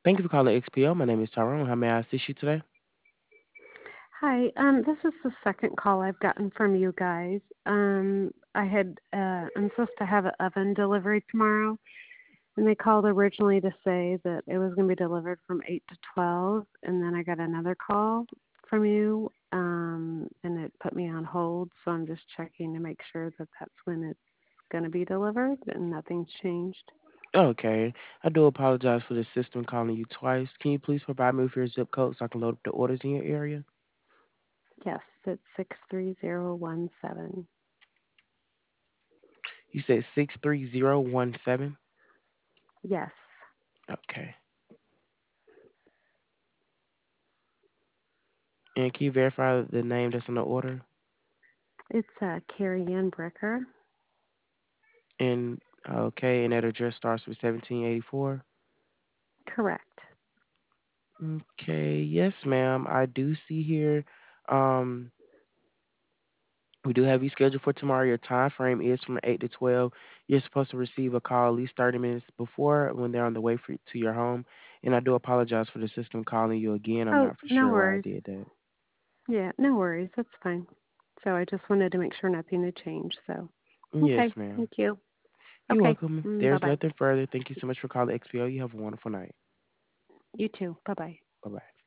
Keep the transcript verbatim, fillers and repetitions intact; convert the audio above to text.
Thank you for calling X P O. My name is Tyrone. How may I assist you today? Hi, um, this is the second call I've gotten from you guys. Um, I had uh, I'm supposed to have an oven delivery tomorrow, and they called originally to say that it was going to be delivered from eight to twelve, and then I got another call from you, um, and it put me on hold. So I'm just checking to make sure that that's when it's going to be delivered, and nothing's changed. Okay. I do apologize for the system calling you twice. Can you please provide me with your zip code so I can load up the orders in your area? Yes, it's six three zero one seven. You said six three zero one seven? Yes, Okay. And can you verify the name that's on the order? it's uh, Carrie Ann Bricker. And okay, and that address starts with seventeen eighty-four. Correct. Okay, yes, ma'am. I do see here. Um, we do have you scheduled for tomorrow. Your time frame is from eight to twelve. You're supposed to receive a call at least thirty minutes before when they're on the way for, to your home. And I do apologize for the system calling you again. I'm Oh, not for no sure why I worries. did that. Yeah, no worries. That's fine. So I just wanted to make sure nothing had changed. So, Yes, okay. ma'am. Thank you. You're Okay. welcome. Mm, bye There's bye. nothing further. Thank you so much for calling X P O. You have a wonderful night. You too. Bye bye. Bye bye.